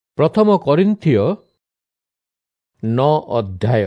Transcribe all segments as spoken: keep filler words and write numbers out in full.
ପ୍ରଥମ କରିନ୍ଥିୟ ନଅ ଅଧ୍ୟାୟ।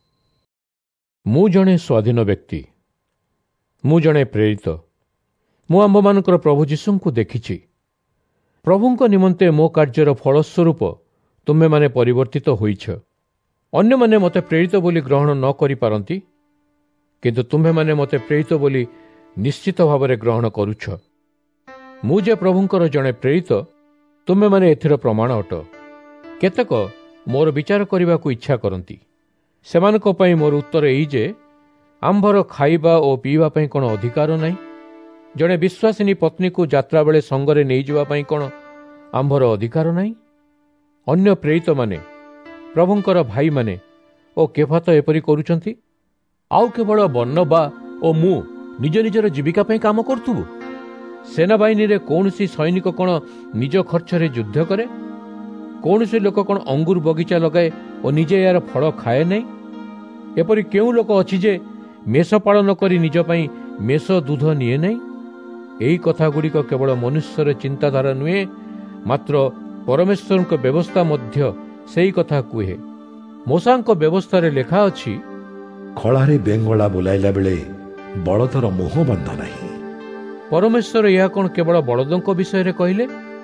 ମୁଁ ଜଣେ ସ୍ୱାଧୀନ ବ୍ୟକ୍ତି, ମୁଁ ଜଣେ ପ୍ରେରିତ। ମୁଁ ଆମ୍ଭମାନଙ୍କର ପ୍ରଭୁ ଯୀଶୁଙ୍କୁ ଦେଖିଛି। ପ୍ରଭୁଙ୍କ ନିମନ୍ତେ ମୋ କାର୍ଯ୍ୟର ଫଳସ୍ୱରୂପ ତୁମେମାନେ ପରିବର୍ତ୍ତିତ ହୋଇଛ। ଅନ୍ୟମାନେ ମୋତେ ପ୍ରେରିତ ବୋଲି ଗ୍ରହଣ ନ କରିପାରନ୍ତି, କିନ୍ତୁ ତୁମ୍ଭେମାନେ ମୋତେ ପ୍ରେରିତ ବୋଲି ନିଶ୍ଚିତ ଭାବରେ ଗ୍ରହଣ କରୁଛ। ମୁଁ ଯେ ପ୍ରଭୁଙ୍କର ଜଣେ ପ୍ରେରିତ, ତୁମେମାନେ ଏଥିର ପ୍ରମାଣ ଅଟ। କେତେକ ମୋର ବିଚାର କରିବାକୁ ଇଚ୍ଛା କରନ୍ତି। ସେମାନଙ୍କ ପାଇଁ ମୋର ଉତ୍ତର ଏଇ ଯେ, ଆମ୍ଭର ଖାଇବା ଓ ପିଇବା ପାଇଁ କ'ଣ ଅଧିକାର ନାହିଁ? ଜଣେ ବିଶ୍ୱାସିନୀ ପତ୍ନୀକୁ ଯାତ୍ରାବେଳେ ସଙ୍ଗରେ ନେଇଯିବା ପାଇଁ କ'ଣ ଆମ୍ଭର ଅଧିକାର ନାହିଁ? ଅନ୍ୟ ପ୍ରେରିତମାନେ, ପ୍ରଭୁଙ୍କର ଭାଇମାନେ ଓ କେଫା ତ ଏପରି କରୁଛନ୍ତି। ଆଉ କେବଳ ବର୍ଣ୍ଣବା ଓ ମୁଁ ନିଜ ନିଜର ଜୀବିକା ପାଇଁ କାମ କରୁଥିବୁ? ସେନାବାହିନୀରେ କୌଣସି ସୈନିକ କ'ଣ ନିଜ ଖର୍ଚ୍ଚରେ ଯୁଦ୍ଧ କରେ? କୌଣସି ଲୋକ କ'ଣ ଅଙ୍ଗୁର ବଗିଚା ଲଗାଏ ଓ ନିଜେ ଏହାର ଫଳ ଖାଏ ନାହିଁ? ଏପରି କେଉଁ ଲୋକ ଅଛି ଯେ ମେଷ ପାଳନ କରି ନିଜ ପାଇଁ ମେଷ ଦୁଧ ନିଏ ନାହିଁ? ଏହି କଥାଗୁଡ଼ିକ କେବଳ ମନୁଷ୍ୟର ଚିନ୍ତାଧାରା ନୁହେଁ, ମାତ୍ର ପରମେଶ୍ୱରଙ୍କ ବ୍ୟବସ୍ଥା ମଧ୍ୟ ସେହି କଥା କୁହେ। ମୋଶାଙ୍କ ବ୍ୟବସ୍ଥାରେ ଲେଖା ଅଛି, ଖଳାରେ ବେଙ୍ଗଳା ବୁଲାଇଲା ବେଳେ ବଳଦର ମୋହ ବନ୍ଧ ନାହିଁ। ପରମେଶ୍ୱର ଏହା କ'ଣ କେବଳ ବଳଦଙ୍କ ବିଷୟରେ କହିଲେ?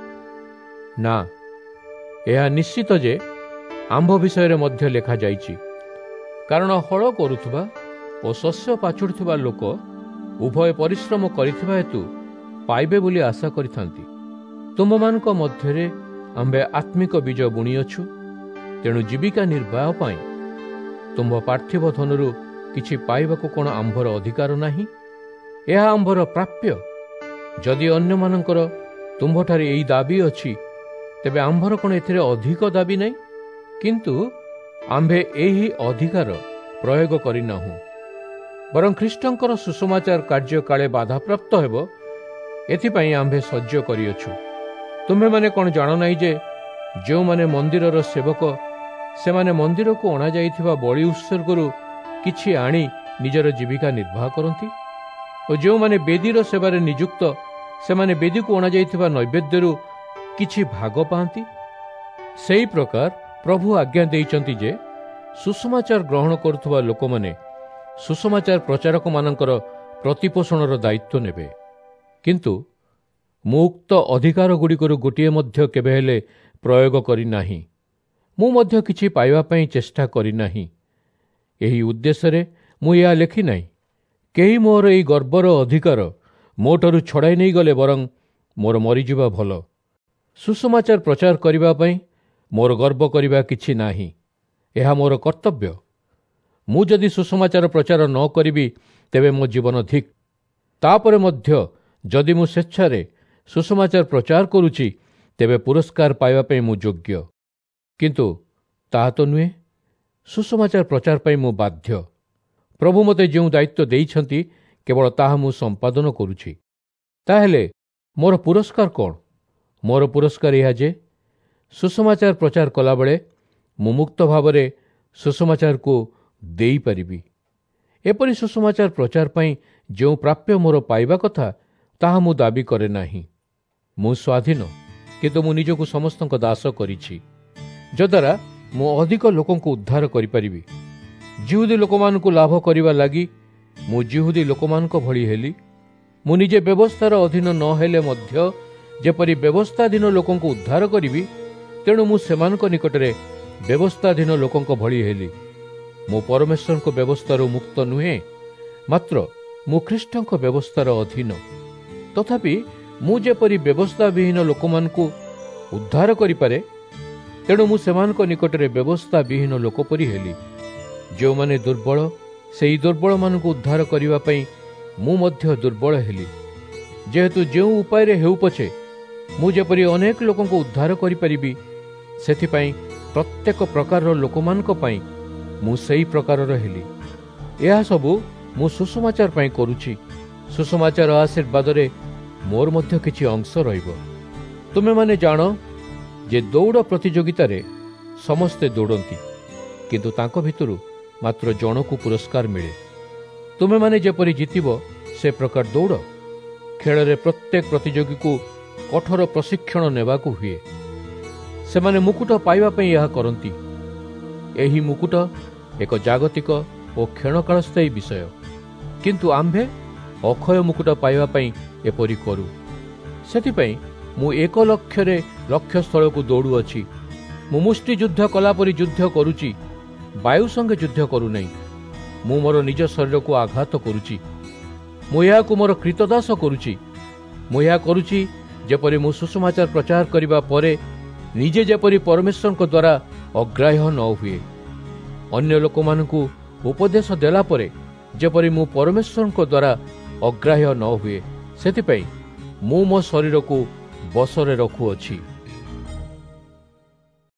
ନା, ଏହା ନିଶ୍ଚିତ ଯେ ଆମ୍ଭ ବିଷୟରେ ମଧ୍ୟ ଲେଖାଯାଇଛି। କାରଣ ହଳ କରୁଥିବା ଓ ଶସ୍ୟ ପାଛୁଡ଼ୁଥିବା ଲୋକ ଉଭୟ ପରିଶ୍ରମ କରିଥିବା ହେତୁ ପାଇବେ ବୋଲି ଆଶା କରିଥାନ୍ତି। ତୁମମାନଙ୍କ ମଧ୍ୟରେ ଆମ୍ଭେ ଆତ୍ମିକ ବୀଜ ବୁଣିଅଛୁ, ତେଣୁ ଜୀବିକା ନିର୍ବାହ ପାଇଁ ତୁମ୍ଭ ପାର୍ଥିବ ଧନରୁ କିଛି ପାଇବାକୁ କ'ଣ ଆମ୍ଭର ଅଧିକାର ନାହିଁ? ଏହା ଆମ୍ଭର ପ୍ରାପ୍ୟ। ଯଦି ଅନ୍ୟମାନଙ୍କର ତୁମ୍ଭଠାରେ ଏହି ଦାବି ଅଛି, ତେବେ ଆମ୍ଭର କ'ଣ ଏଥିରେ ଅଧିକ ଦାବି ନାହିଁ? କିନ୍ତୁ ଆମ୍ଭେ ଏହି ଅଧିକାର ପ୍ରୟୋଗ କରିନାହୁଁ, ବରଂ ଖ୍ରୀଷ୍ଟଙ୍କର ସୁସମାଚାର କାର୍ଯ୍ୟ କାଳେ ବାଧାପ୍ରାପ୍ତ ହେବ, ଏଥିପାଇଁ ଆମ୍ଭେ ସହ୍ୟ କରିଅଛୁ। ତୁମ୍ଭେମାନେ କ'ଣ ଜାଣ ନାହିଁ ଯେ ଯେଉଁମାନେ ମନ୍ଦିରର ସେବକ, ସେମାନେ ମନ୍ଦିରକୁ ଅଣାଯାଇଥିବା ବଳି ଉତ୍ସର୍ଗରୁ କିଛି ଆଣି ନିଜର ଜୀବିକା ନିର୍ବାହ କରନ୍ତି, ଓ ଯେଉଁମାନେ ବେଦୀର ସେବାରେ ନିଯୁକ୍ତ, ସେମାନେ ବେଦୀକୁ ଅଣାଯାଇଥିବା ନୈବେଦ୍ୟରୁ କିଛି ଭାଗ ପାଆନ୍ତି? ସେହି ପ୍ରକାର ପ୍ରଭୁ ଆଜ୍ଞା ଦେଇଛନ୍ତି ଯେ ସୁସମାଚାର ଗ୍ରହଣ କରୁଥିବା ଲୋକମାନେ ସୁସମାଚାର ପ୍ରଚାରକମାନଙ୍କର ପ୍ରତିପୋଷଣର ଦାୟିତ୍ୱ ନେବେ। କିନ୍ତୁ ମୁଁ ଉକ୍ତ ଅଧିକାରଗୁଡ଼ିକରୁ ଗୋଟିଏ ମଧ୍ୟ କେବେ ହେଲେ ପ୍ରୟୋଗ କରିନାହିଁ। ମୁଁ ମଧ୍ୟ କିଛି ପାଇବା ପାଇଁ ଚେଷ୍ଟା କରିନାହିଁ। ଏହି ଉଦ୍ଦେଶ୍ୟରେ ମୁଁ ଏହା ଲେଖିନାହିଁ, କେହି ମୋର ଏହି ଗର୍ବର ଅଧିକାର ମୋଠାରୁ ଛଡ଼ାଇ ନେଇଗଲେ ବରଂ ମୋର ମରିଯିବା ଭଲ। ସୁସମାଚାର ପ୍ରଚାର କରିବା ପାଇଁ ମୋର ଗର୍ବ କରିବା କିଛି ନାହିଁ, ଏହା ମୋର କର୍ତ୍ତବ୍ୟ। ମୁଁ ଯଦି ସୁସମାଚାର ପ୍ରଚାର ନ କରିବି, ତେବେ ମୋ ଜୀବନ ଧିକ୍। ତାପରେ ମଧ୍ୟ ଯଦି ମୁଁ ସ୍ୱେଚ୍ଛାରେ ସୁସମାଚାର ପ୍ରଚାର କରୁଛି, ତେବେ ପୁରସ୍କାର ପାଇବା ପାଇଁ ମୁଁ ଯୋଗ୍ୟ। କିନ୍ତୁ ତାହା ତ ନୁହେଁ। ସୁସମାଚାର ପ୍ରଚାର ପାଇଁ ମୁଁ ବାଧ୍ୟ। ପ୍ରଭୁ ମୋତେ ଯେଉଁ ଦାୟିତ୍ୱ ଦେଇଛନ୍ତି, କେବଳ ତାହା ମୁଁ ସମ୍ପାଦନ କରୁଛି। ତାହେଲେ ମୋର ପୁରସ୍କାର କ'ଣ? ମୋର ପୁରସ୍କାର ଏହା ଯେ ସୁସମାଚାର ପ୍ରଚାର କଲାବେଳେ ମୁଁ ମୁକ୍ତ ଭାବରେ ସୁସମାଚାରକୁ ଦେଇପାରିବି। ଏପରି ସୁସମାଚାର ପ୍ରଚାର ପାଇଁ ଯେଉଁ ପ୍ରାପ୍ୟ ମୋର ପାଇବା କଥା, ତାହା ମୁଁ ଦାବି କରେ ନାହିଁ। ମୁଁ ସ୍ୱାଧୀନ, କିନ୍ତୁ ମୁଁ ନିଜକୁ ସମସ୍ତଙ୍କ ଦାସ କରିଛି, ଯଦ୍ୱାରା ମୁଁ ଅଧିକ ଲୋକଙ୍କୁ ଉଦ୍ଧାର କରିପାରିବି। ଜିହୁଦୀ ଲୋକମାନଙ୍କୁ ଲାଭ କରିବା ଲାଗି ମୁଁ ଜିହୁଦୀ ଲୋକମାନଙ୍କ ଭଳି ହେଲି। ମୁଁ ନିଜେ ବ୍ୟବସ୍ଥାର ଅଧୀନ ନ ହେଲେ ମଧ୍ୟ ଯେପରି ବ୍ୟବସ୍ଥାଧୀନ ଲୋକଙ୍କୁ ଉଦ୍ଧାର କରିବି, ତେଣୁ ମୁଁ ସେମାନଙ୍କ ନିକଟରେ ବ୍ୟବସ୍ଥାଧୀନ ଲୋକଙ୍କ ଭଳି ହେଲି। ମୁଁ ପରମେଶ୍ୱରଙ୍କ ବ୍ୟବସ୍ଥାରୁ ମୁକ୍ତ ନୁହେଁ, ମାତ୍ର ମୁଁ ଖ୍ରୀଷ୍ଟଙ୍କ ବ୍ୟବସ୍ଥାର ଅଧୀନ। ତଥାପି ମୁଁ ଯେପରି ବ୍ୟବସ୍ଥାବିହୀନ ଲୋକମାନଙ୍କୁ ଉଦ୍ଧାର କରିପାରେ, ତେଣୁ ମୁଁ ସେମାନଙ୍କ ନିକଟରେ ବ୍ୟବସ୍ଥାବିହୀନ ଲୋକ ପରି ହେଲି। ଯେଉଁମାନେ ଦୁର୍ବଳ, ସେହି ଦୁର୍ବଳମାନଙ୍କୁ ଉଦ୍ଧାର କରିବା ପାଇଁ ମୁଁ ମଧ୍ୟ ଦୁର୍ବଳ ହେଲି। ଯେହେତୁ ଯେଉଁ ଉପାୟରେ ହେଉ ପଛେ ମୁଁ ଯେପରି ଅନେକ ଲୋକଙ୍କୁ ଉଦ୍ଧାର କରିପାରିବି, ସେଥିପାଇଁ ପ୍ରତ୍ୟେକ ପ୍ରକାରର ଲୋକମାନଙ୍କ ପାଇଁ ମୁଁ ସେହି ପ୍ରକାରର ହେଲି। ଏହା ସବୁ ମୁଁ ସୁସମାଚାର ପାଇଁ କରୁଛି। ସୁସମାଚାର ଆଶୀର୍ବାଦରେ ମୋର ମଧ୍ୟ କିଛି ଅଂଶ ରହିବ। ତୁମେମାନେ ଜାଣ ଯେ ଦୌଡ଼ ପ୍ରତିଯୋଗିତାରେ ସମସ୍ତେ ଦୌଡ଼ନ୍ତି, କିନ୍ତୁ ତାଙ୍କ ଭିତରୁ ମାତ୍ର ଜଣକୁ ପୁରସ୍କାର ମିଳେ। ତୁମେମାନେ ଯେପରି ଜିତିବ ସେ ପ୍ରକାର ଦୌଡ଼। ଖେଳରେ ପ୍ରତ୍ୟେକ ପ୍ରତିଯୋଗୀକୁ କଠୋର ପ୍ରଶିକ୍ଷଣ ନେବାକୁ ହୁଏ। ସେମାନେ ମୁକୁଟ ପାଇବା ପାଇଁ ଏହା କରନ୍ତି। ଏହି ମୁକୁଟ ଏକ ଜାଗତିକ ଓ କ୍ଷଣକାଳସ୍ଥାୟୀ ବିଷୟ, କିନ୍ତୁ ଆମ୍ଭେ ଅକ୍ଷୟ ମୁକୁଟ ପାଇବା ପାଇଁ ଏପରି କରୁ। ସେଥିପାଇଁ ମୁଁ ଏକ ଲକ୍ଷ୍ୟରେ ଲକ୍ଷ୍ୟସ୍ଥଳକୁ ଦୌଡ଼ୁଅଛି। ମୁଁ ମୁଷ୍ଟି ଯୁଦ୍ଧ କଲାପରି ଯୁଦ୍ଧ କରୁଛି, ବାୟୁ ସଙ୍ଗେ ଯୁଦ୍ଧ କରୁନାହିଁ। ମୁଁ ମୋର ନିଜ ଶରୀରକୁ ଆଘାତ କରୁଛି। ମୁଁ ଏହାକୁ ମୋର କ୍ରୀତଦାସ କରୁଛି। ମୁଁ ଏହା କରୁଛି ଯେପରି ମୁଁ ସୁସମାଚାର ପ୍ରଚାର କରିବା ପରେ ନିଜେ ଯେପରି ପରମେଶ୍ୱରଙ୍କ ଦ୍ୱାରା ଅଗ୍ରାହ୍ୟ ନ ହୁଏ, ଅନ୍ୟ ଲୋକମାନଙ୍କୁ ଉପଦେଶ ଦେଲା ପରେ ଯେପରି ମୁଁ ପରମେଶ୍ୱରଙ୍କ ଦ୍ୱାରା ଅଗ୍ରାହ୍ୟ ନ ହୁଏ। ସେଥିପାଇଁ ମୁଁ ମୋ ଶରୀରକୁ ବଶରେ ରଖୁଅଛି।